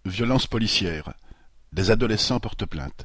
Violences policières. Des adolescents portent plainte.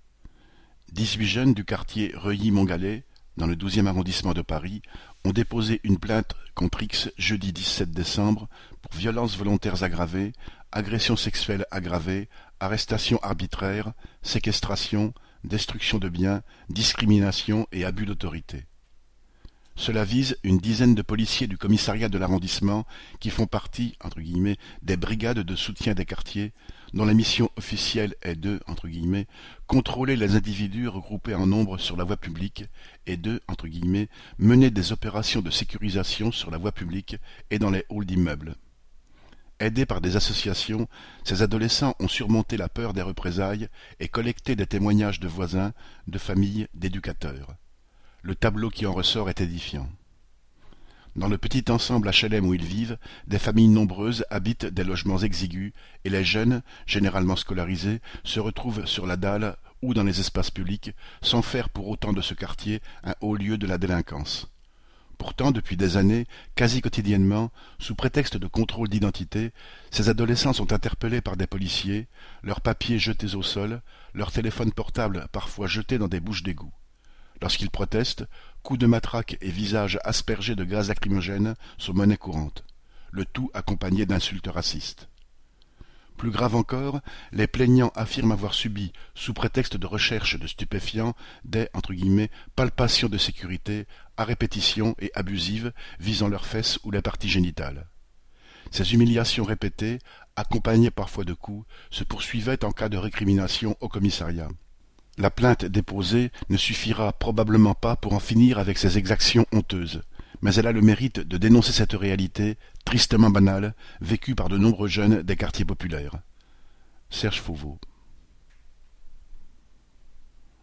18 jeunes du quartier Reuilly-Montgallet, dans le 12e arrondissement de Paris, ont déposé une plainte contre X jeudi 17 décembre pour violences volontaires aggravées, agressions sexuelles aggravées, arrestations arbitraires, séquestration, destruction de biens, discrimination et abus d'autorité. Cela vise une dizaine de policiers du commissariat de l'arrondissement qui font partie, entre guillemets, des brigades de soutien des quartiers, dont la mission officielle est de, entre guillemets, contrôler les individus regroupés en nombre sur la voie publique et de, entre guillemets, mener des opérations de sécurisation sur la voie publique et dans les halls d'immeubles. Aidés par des associations, ces adolescents ont surmonté la peur des représailles et collecté des témoignages de voisins, de familles, d'éducateurs. Le tableau qui en ressort est édifiant. Dans le petit ensemble HLM où ils vivent, des familles nombreuses habitent des logements exigus et les jeunes, généralement scolarisés, se retrouvent sur la dalle ou dans les espaces publics, sans faire pour autant de ce quartier un haut lieu de la délinquance. Pourtant, depuis des années, quasi quotidiennement, sous prétexte de contrôle d'identité, ces adolescents sont interpellés par des policiers, leurs papiers jetés au sol, leurs téléphones portables parfois jetés dans des bouches d'égout. Lorsqu'ils protestent, coups de matraque et visages aspergés de gaz lacrymogène sont monnaie courante, le tout accompagné d'insultes racistes. Plus grave encore, les plaignants affirment avoir subi, sous prétexte de recherche de stupéfiants, des entre guillemets, palpations de sécurité à répétition et abusives visant leurs fesses ou les parties génitales. Ces humiliations répétées, accompagnées parfois de coups, se poursuivaient en cas de récrimination au commissariat. La plainte déposée ne suffira probablement pas pour en finir avec ces exactions honteuses, mais elle a le mérite de dénoncer cette réalité, tristement banale, vécue par de nombreux jeunes des quartiers populaires. Serge Fauveau.